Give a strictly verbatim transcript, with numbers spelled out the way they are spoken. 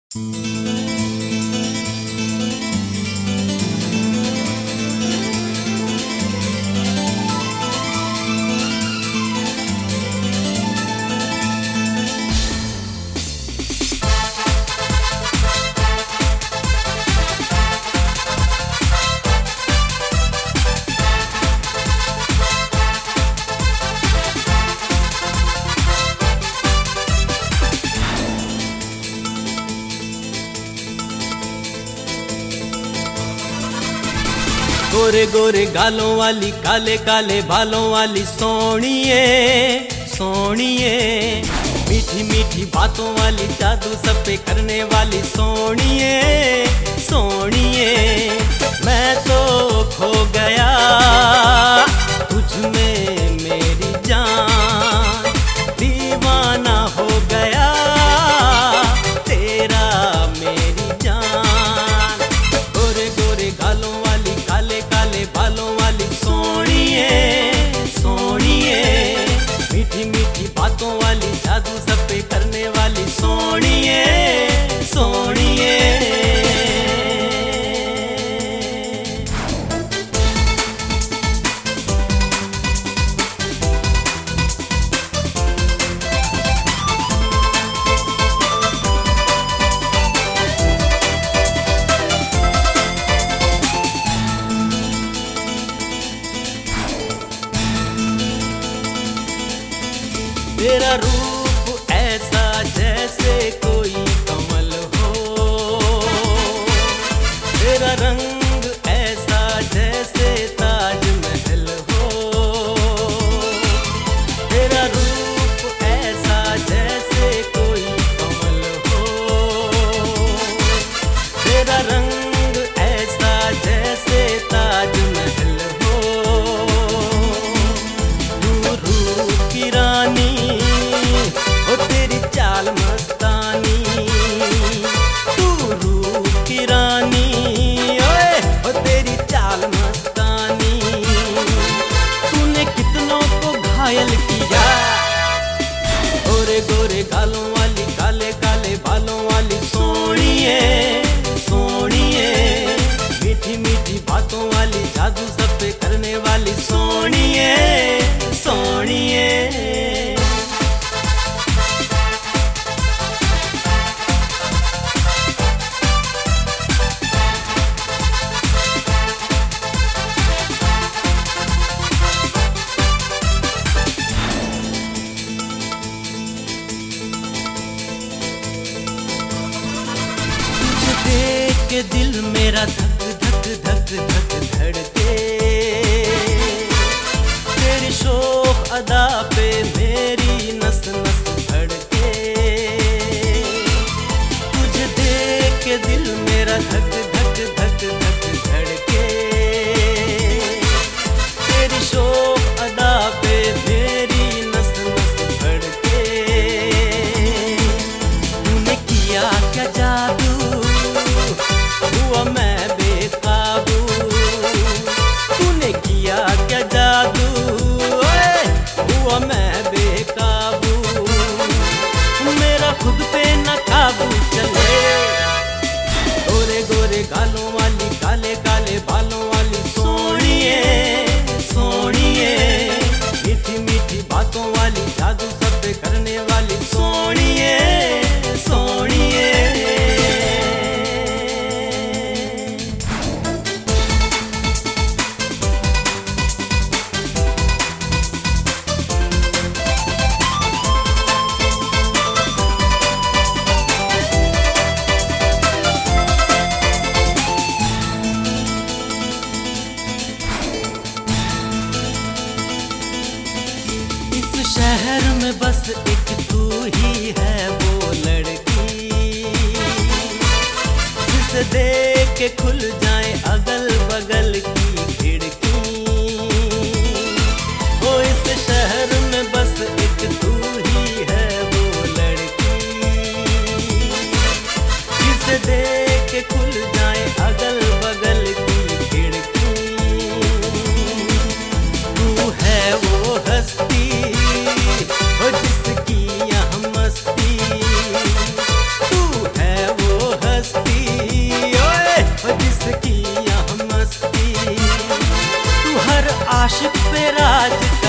गोरे गोरे गालों वाली, काले काले बालों वाली सोनिए सोनिए, मीठी मीठी बातों वाली, जादू सब पे करने वाली सोनिए सोनिए। मैं तो खो गया तुझ में मेरी जान, दीवाना हो गया तेरा मेरी जान। गोरे गोरे गालों वाली, काले काले बालों वाली सोनिए सोनिए, मीठी मीठी बातों वाली, जादू सब पे करने वाली सोनिए सोनिए। तेरा रूप ऐसा जैसे कोई कमल हो, तेरा रंग ऐसा जैसे ताजमहल हो, तेरा रूप ऐसा जैसे कोई कमल हो, तेरा रंग ऐसा जैसे ताजमहल हो। तू रूप की रानी, ओ तेरी चाल मस्तानी, तू रूप की रानी, ओए ओ तेरी चाल मस्तानी। तूने कितनों को घायल किया, गोरे गोरे गालों वाली, काले काले बालों वाली सोनिए सोनिए, मीठी मीठी बातों वाली, जादू सब पे करने वाली सोनिए सोनिए। देख के दिल मेरा धक धक धक धक धड़के, तेरी शोख अदा पे मेरी नस नस धड़के। तुझे देख के दिल मेरा धक धक धक धक धड़के, तेरी शोख अदा पे मेरी नस नस धड़के। तूने किया क्या जादू, हुआ मैं बेकाबू, तूने किया क्या जादू, ओए हुआ मैं बेकाबू। मेरा खुद पे न काबू चले, गोरे गोरे गालों वाली, काले काले बालों वाली सोनिए सोनिए, मीठी मीठी बातों वाली, जादू सब पे करने वाली सोनिए सोनिए। शहर में बस एक तू ही है वो लड़की, जिसे देख के खुल जाए अगल बगल की खिड़की। ओ इस शहर में बस एक तू ही है वो लड़की, जिसे देख के खुल जाए अगल बगल की खिड़की। तू है वो हस्ती, जिसकी यहाँ मस्ती, तू है वो आज